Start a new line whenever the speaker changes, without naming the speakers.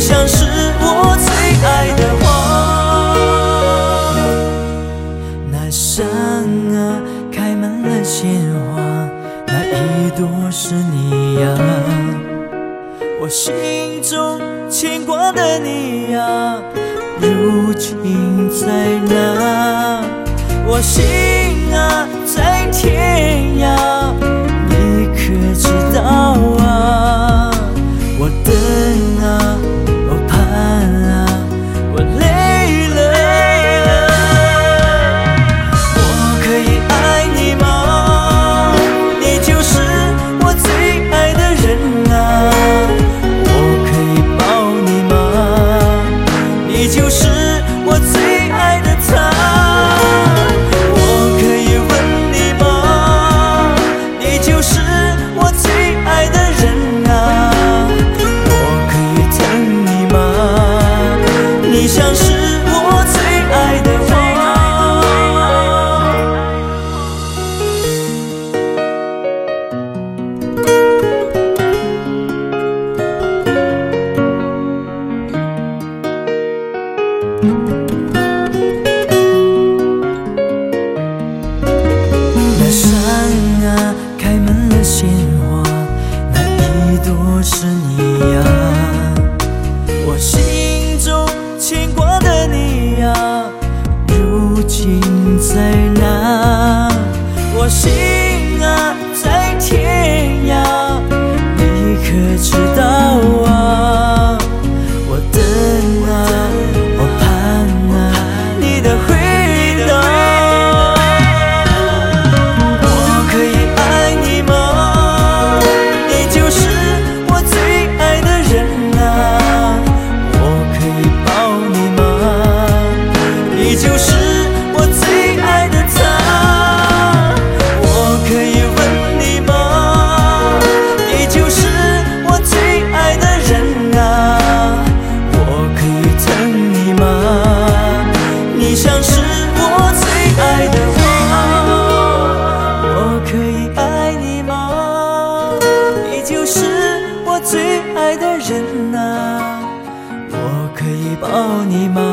像是我最爱的花。那山啊，开满了鲜花，那一朵是你呀，我心中牵挂的你呀，如今在哪？我心啊，在天涯，你可知道啊？我等啊，我盼啊，我累了。我可以爱你吗？你就是我最爱的人啊。我可以抱你吗？你就是我最爱的他。你像是我最爱的那山啊，开满了鲜花，那一朵是你呀，我心中牵挂的你呀，如今在哪？我心啊，在天涯，你可知道啊？我等啊，我盼啊，你的回答。我可以爱你吗？你就是我最爱的人啊。你就是我最爱的他，我可以问你吗？你就是我最爱的人啊，我可以疼你吗？你像是我最爱的花。我可以爱你吗？你就是我最爱的人啊，我可以抱你吗？